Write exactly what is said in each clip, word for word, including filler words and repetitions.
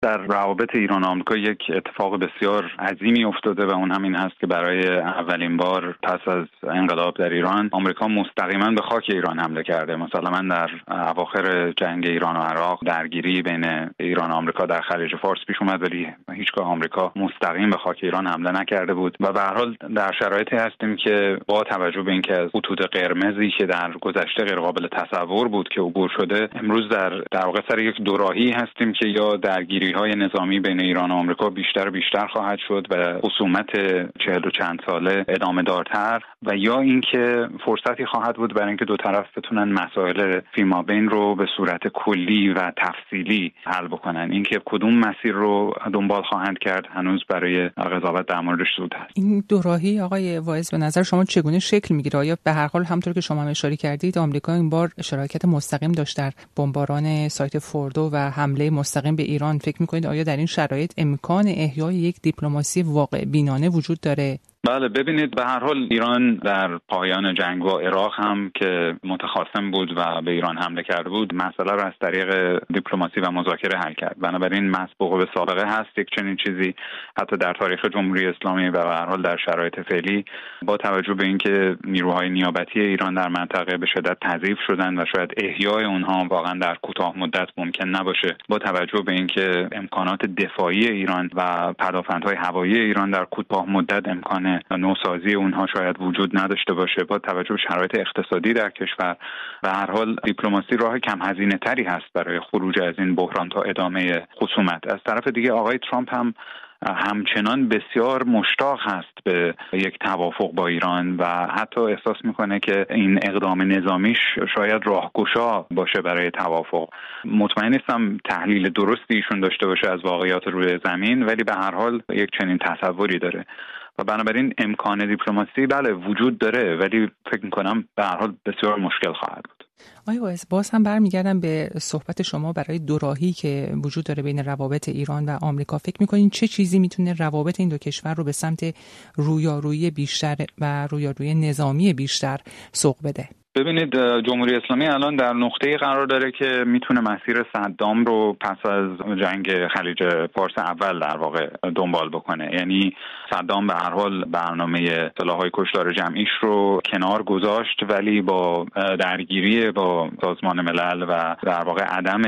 در روابط ایران و آمریکا یک اتفاق بسیار عظیمی افتاده و اون همین هست که برای اولین بار پس از انقلاب در ایران آمریکا مستقیما به خاک ایران حمله کرده. مثلا من در اواخر جنگ ایران و عراق درگیری بین ایران و آمریکا در خلیج فارس پیش اومد، ولی هیچگاه آمریکا مستقیم به خاک ایران حمله نکرده بود و به هر حال در شرایطی هستیم که با توجه به اینکه از خطوط قرمزی که در گذشته غیر قابل تصور بود که عبور شده، امروز در در واقع سر یک دوراهی هستیم که یا درگیری های نظامی بین ایران و آمریکا بیشتر و بیشتر خواهد شد و خصومت چهل و چند ساله ادامه دارتر، و یا اینکه فرصتی خواهد بود برای اینکه دو طرف بتونن مسائل فیمابین رو به صورت کلی و تفصیلی حل بکنن. اینکه کدوم مسیر رو دنبال خواهند کرد هنوز برای قضاوت در موردش زود است. این دوراهی آقای واعظ به نظر شما چگونه شکل میگیره؟ آیا به هر حال همونطور که شما هم اشاره کردید آمریکا این بار شراکت مستقیم داشت در بمباران سایت فوردو و حمله مستقیم به ایران؟ فکر می‌کنید آیا در این شرایط امکان احیای یک دیپلماسی واقع بینانه وجود داره؟ بله، ببینید به هر حال ایران در پایان جنگ با عراق هم که متخاصم بود و به ایران حمله کرده بود، مسئله را از طریق دیپلماسی و مذاکره حل کرد. بنابراین مسبوق به سابقه هست یک چنین چیزی حتی در تاریخ جمهوری اسلامی و به هر حال در شرایط فعلی، با توجه به اینکه نیروهای نیابتی ایران در منطقه به شدت تضعیف شدند و شاید احیای اونها واقعا در کوتاه مدت ممکن نباشه، با توجه به اینکه امکانات دفاعی ایران و پدافندهای هوایی ایران در کوتاه مدت امکان نوسازی اونها شاید وجود نداشته باشه، با توجه به شرایط اقتصادی در کشور، به هر حال دیپلماسی راه کم هزینه تری هست برای خروج از این بحران تا ادامه خصومت. از طرف دیگه آقای ترامپ هم همچنان بسیار مشتاق هست به یک توافق با ایران و حتی احساس میکنه که این اقدام نظامیش شاید راهگشا باشه برای توافق. مطمئن نیستم تحلیل درستی ایشون داشته باشه از واقعیات روی زمین، ولی به هر حال یک چنین تصوری داره و بنابراین امکان دیپلماسی بله وجود داره، ولی فکر میکنم به هر حال بسیار مشکل خواهد بود. آیا واعظ، باز هم برمیگردم به صحبت شما برای دوراهی که وجود داره بین روابط ایران و آمریکا. فکر میکنین چه چیزی میتونه روابط این دو کشور رو به سمت رویارویی بیشتر و رویارویی نظامی بیشتر سوق بده؟ ببینید جمهوری اسلامی الان در نقطه‌ای قرار داره که میتونه مسیر صدام رو پس از جنگ خلیج فارس اول در واقع دنبال بکنه. یعنی صدام به هر حال برنامه سلاح‌های کشتار جمعیش رو کنار گذاشت، ولی با درگیری با سازمان ملل و در واقع عدم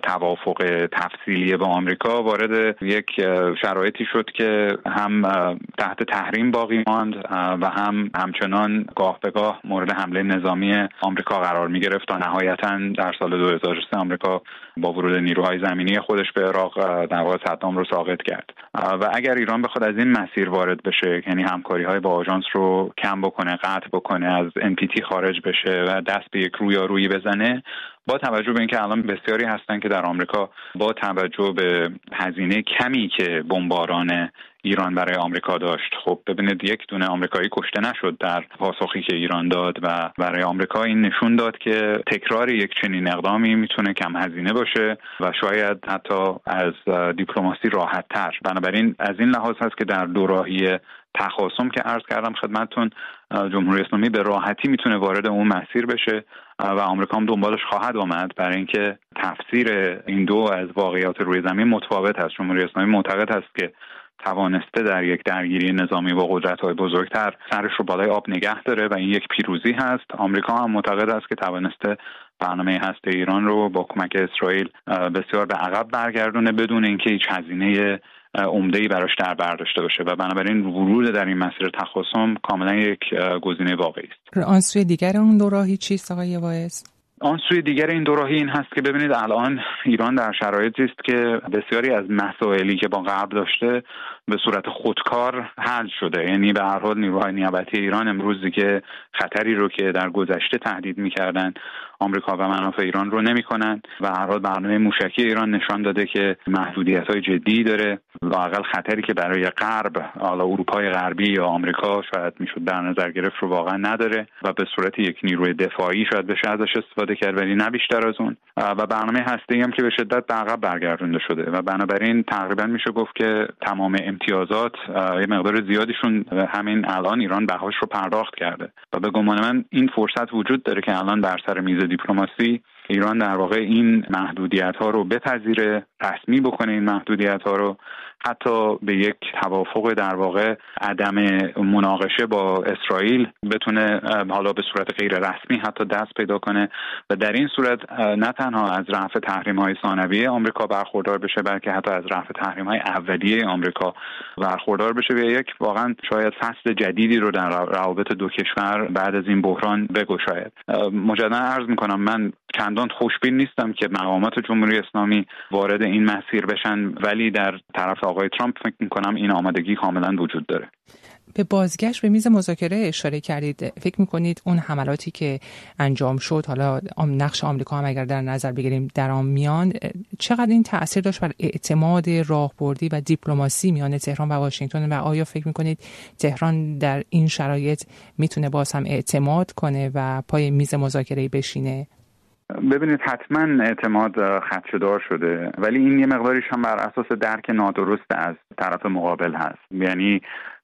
توافق تفصیلی با آمریکا وارد یک شرایطی شد که هم تحت تحریم باقی ماند و هم همچنان گاه به گاه مورد حمله نظامی آمریکا قرار می گرفت تا نهایتاً در سال دو هزار و سه آمریکا با ورود نیروهای زمینی خودش به عراق در واقع صدام رو ساقط کرد. و اگر ایران بخواد از این مسیر وارد بشه، یعنی همکاری‌های با آژانس رو کم بکنه، قطع بکنه، از ان پی تی خارج بشه و دست به یک رویارویی بزنه، با توجه به اینکه الان بسیاری هستن که در آمریکا با توجه به هزینه کمی که بمباران ایران برای آمریکا داشت، خب ببینید یک دونه آمریکایی کشته نشد در پاسخی که ایران داد و برای آمریکا این نشون داد که تکرار یک چنین اقدامی میتونه کم هزینه باشه و شاید حتی از دیپلماسی راحت تر. بنابراین از این لحاظ هست که در دوراهی تخاصم که عرض کردم خدمتتون، جمهوری اسلامی به راحتی میتونه وارد اون مسیر بشه و آمریکا هم دنبالش خواهد آمد، برای اینکه تفسیر این دو از واقعیات روی زمین متفاوت است. جمهوری اسلامی معتقد است که توانسته در یک درگیری نظامی با قدرت‌های بزرگتر سرش رو بالای آب نگه داره و این یک پیروزی هست. آمریکا هم معتقد است که توانسته برنامه هسته ایران رو با کمک اسرائیل بسیار به عقب برگردونه بدون اینکه هیچ هزینه عمده‌ای براش در بر داشته باشه و بنابراین ورود در این مسیر تخاصم کاملا یک گزینه واقعی است. آن سوی دیگر اون دوراهی چیست آقای واعظ؟ آن سوی دیگر این دوراهی این هست که ببینید الان ایران در شرایطی است که بسیاری از مسائلی که با غرب داشته به صورت خودکار حل شده. یعنی به هر حال نیروهای نیابتی ایران امروزی که خطری رو که در گذشته تهدید می‌کردن آمریکا و منافع ایران رو نمی‌کنن و هر حال برنامه موشکی ایران نشان داده که محدودیت‌های جدی داره، لااقل خطری که برای غرب، حالا اروپای غربی یا آمریکا شاید میشد در نظر گرفت رو واقعا نداره و به صورت یک نیروی دفاعی شاید بشه ازش استفاده کرد ولی نه بیشتر از اون، و برنامه هسته‌ای هم که به شدت به عقب برگردونده شده و بنابراین تقریبا میشه گفت که تمام امتیازات یه مقدار زیادیشون همین الان ایران بهاش رو پرداخت کرده و به گمان من این فرصت وجود داره که الان بر سر میز دیپلماسی ایران در واقع این محدودیت‌ها رو بپذیره، رسمی بکنه این محدودیت‌ها رو، حتی به یک توافق در واقع عدم مناقشه با اسرائیل بتونه حالا به صورت غیر رسمی حتی دست پیدا کنه و در این صورت نه تنها از رفع تحریم‌های ثانویه آمریکا برخوردار بشه، بلکه حتی از رفع تحریم‌های اولیه آمریکا برخوردار بشه و یک واقعا شاید فصل جدیدی رو در روابط دو کشور بعد از این بحران بگشاید. مجددا عرض می‌کنم من چندان خوشبین نیستم که مقامات جمهوری اسلامی وارد این مسیر بشن، ولی در طرف آقای ترامپ فکر می‌کنم این آمادگی کاملا وجود داره. به بازگشت به میز مذاکره اشاره کردید. فکر می‌کنید اون حملاتی که انجام شد، حالا نقش آمریکا هم اگر در نظر بگیریم در آن میان، چقدر این تأثیر داشت بر اعتماد راهبردی و دیپلماسی میان تهران و واشنگتن و آیا فکر می‌کنید تهران در این شرایط میتونه باز هم اعتماد کنه و پای میز مذاکره بشینه؟ ببینید حتما اعتماد خدشه‌دار شده، ولی این یه مقداریش هم بر اساس درک نادرست از طرف مقابل هست. یعنی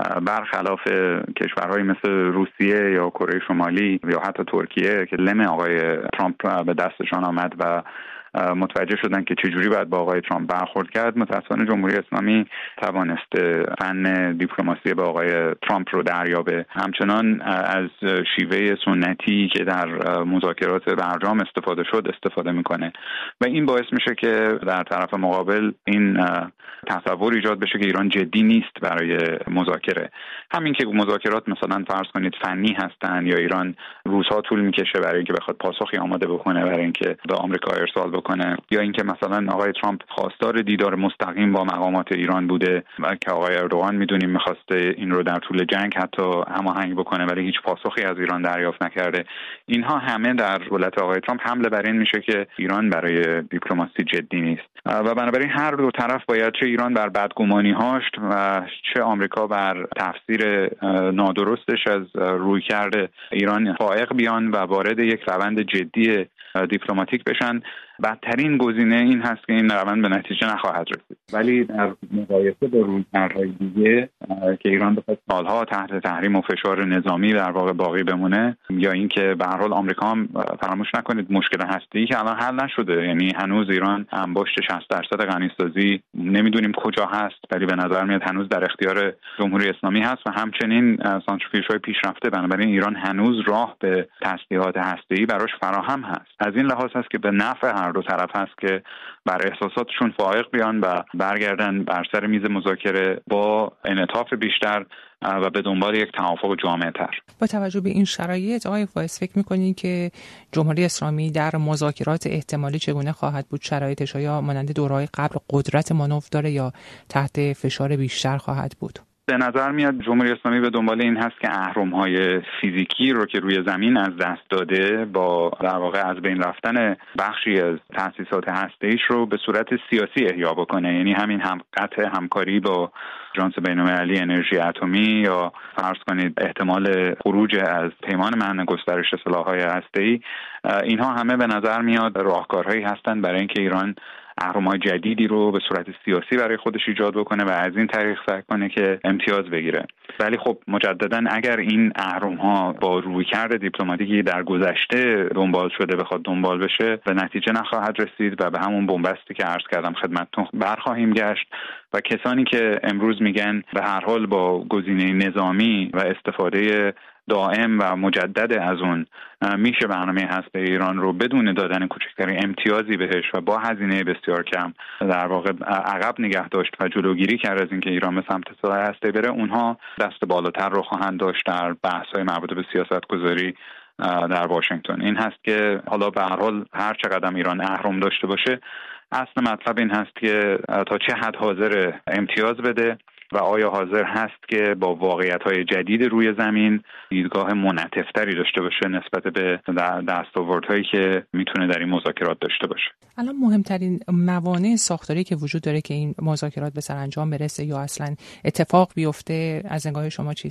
برخلاف کشورهای مثل روسیه یا کره شمالی یا حتی ترکیه که لم آقای ترامپ به دستشان آمد و متوجه شدن که چجوری باید با آقای ترامپ برخورد کرد، متأسفانه جمهوری اسلامی توانسته فن دیپلماسی با آقای ترامپ رو دریابه. همچنان از شیوه سنتی که در مذاکرات برجام استفاده شد استفاده میکنه و این باعث میشه که در طرف مقابل این تصور ایجاد بشه که ایران جدی نیست برای مذاکره. همین که مذاکرات مثلا فرض کنید فنی هستن یا ایران روزها طول میکشه برای اینکه بخواد پاسخی آماده بکنه برای اینکه به آمریکا ارسال بکنه، یا اینکه مثلا آقای ترامپ خواستار دیدار مستقیم با مقامات ایران بوده و که آقای اردوغان میدونیم میخواسته این رو در طول جنگ حتی هماهنگ بکنه ولی هیچ پاسخی از ایران دریافت نکرده. اینها همه در دولت آقای ترامپ حمله بر این میشه که ایران برای دیپلماسی جدی نیست و بنابراین هر دو طرف باید چه ایران بر بدگمانی‌هاش و چه آمریکا بر تفسیر نادرستش از رویکرد ایران فائق بیان و وارد یک روند جدی دیپلماتیک بشن. بدترین گزینه این هست که این روند به نتیجه نخواهد رسید، ولی در مقایسه با رویکردهای دیگه که ایران بخواد سالها تحت تحریم و فشار نظامی در واقع باقی بمونه، یا اینکه به هر حال آمریکا هم فراموش نکنید مشکل هسته‌ای که الان حل نشده، یعنی هنوز ایران انباشت شصت درصد غنیسازی نمیدونیم کجا هست ولی به نظر میاد هنوز در اختیار جمهوری اسلامی هست و همچنین سانتریفیوژهای پیشرفته. بنابراین ایران هنوز راه به تسلیحات هسته‌ای براش فراهم هست. از این لحاظ هست که به نفع هر دو طرف هست که بر احساساتشون فائق بیان و برگردن بر سر میز مذاکره با انعطاف بیشتر و به دنبال یک توافق جامع‌تر. با توجه به این شرایط آقای وایس فکر می‌کنید که جمهوری اسلامی در مذاکرات احتمالی چگونه خواهد بود؟ شرایطش آیا مانند دوره‌های قبل قدرت مانور داره یا تحت فشار بیشتر خواهد بود؟ به نظر میاد جمهوری اسلامی به دنبال این هست که اهرم‌های فیزیکی رو که روی زمین از دست داده با در واقع از بین رفتن بخشی از تأسیسات هسته‌ایش رو به صورت سیاسی احیا بکنه. یعنی همین هم قطع همکاری با آژانس بین‌المللی انرژی اتمی یا فرض کنید احتمال خروج از پیمان منع گسترش سلاح‌های هسته‌ای، اینها همه به نظر میاد راهکارهایی هستند برای اینکه ایران اهرم‌های جدیدی رو به صورت سیاسی برای خودش ایجاد بکنه و از این طریق سعی کنه که امتیاز بگیره. ولی خب مجدداً اگر این اهرم‌ها با رویکرد دیپلماتیکی در گذشته دنبال شده بخواد دنبال بشه به نتیجه نخواهد رسید و به همون بنبستی که عرض کردم خدمتتون برخواهیم گشت و کسانی که امروز میگن به هر حال با گزینه نظامی و استفاده دائم و مجدد از اون میشه برنامه هسته ایران رو بدون دادن کوچکترین امتیازی بهش و با هزینه بسیار کم در واقع عقب نگه داشت و جلوگیری کرد از اینکه ایران به سمت سلاح هسته بره، اونها دست بالاتر رو خواهند داشت در بحث‌های مربوط به سیاست‌گذاری در واشنگتن. این هست که حالا به هر حال هر چقدر ایران اهرم داشته باشه، اصل مطلب این هست که تا چه حد حاضر امتیاز بده و آیا حاضر هست که با واقعیت‌های جدید روی زمین دیدگاه منعطف‌تری داشته باشه نسبت به دستاوردهایی که میتونه در این مذاکرات داشته باشه. الان مهمترین موانع ساختاری که وجود داره که این مذاکرات به سرانجام برسه یا اصلا اتفاق بیفته از نگاه شما چیست؟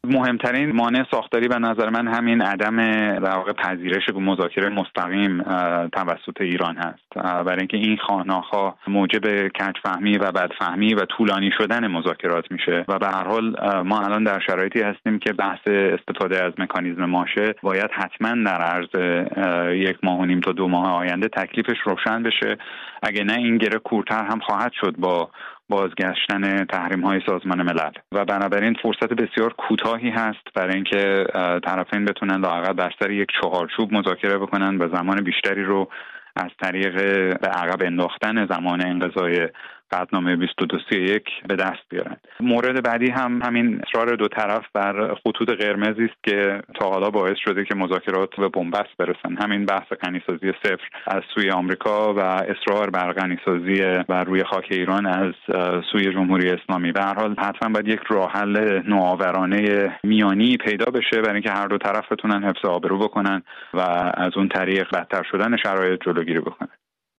مهمترین مانع ساختاری به نظر من همین عدم در واقع پذیرش مذاکره مستقیم توسط ایران هست، برای اینکه این خواهان‌ها موجب کج‌فهمی و بدفهمی و طولانی شدن مذاکرات میشه و به هر حال ما الان در شرایطی هستیم که بحث استفاده از مکانیزم ماشه باید حتما در عرض یک ماه و نیم تا دو ماه آینده تکلیفش روشن بشه. اگه نه این گره کورتر هم خواهد شد با بازگشتن تحریم‌های سازمان ملل و بنابراین فرصت بسیار کوتاهی هست برای اینکه طرفین بتونن لااقل بر سر یک چهارچوب مذاکره بکنن و زمان بیشتری رو از طریق به عقب انداختن زمان انقضای قطعنامه بیست و دو سی و یک به دست بیارن. مورد بعدی هم همین اصرار دو طرف بر خطوط قرمزی است که تا حالا باعث شده که مذاکرات به بنبست برسن. همین بحث غنیسازی صفر از سوی آمریکا و اصرار بر غنیسازی بر روی خاک ایران از سوی جمهوری اسلامی. به هر حال حتما باید یک راه حل نوآورانه میانی پیدا بشه برای اینکه هر دو طرف بتونن حفظ آبرو بکنن و از اون طریق بدتر شدن شرایط جلوگیری بکنن.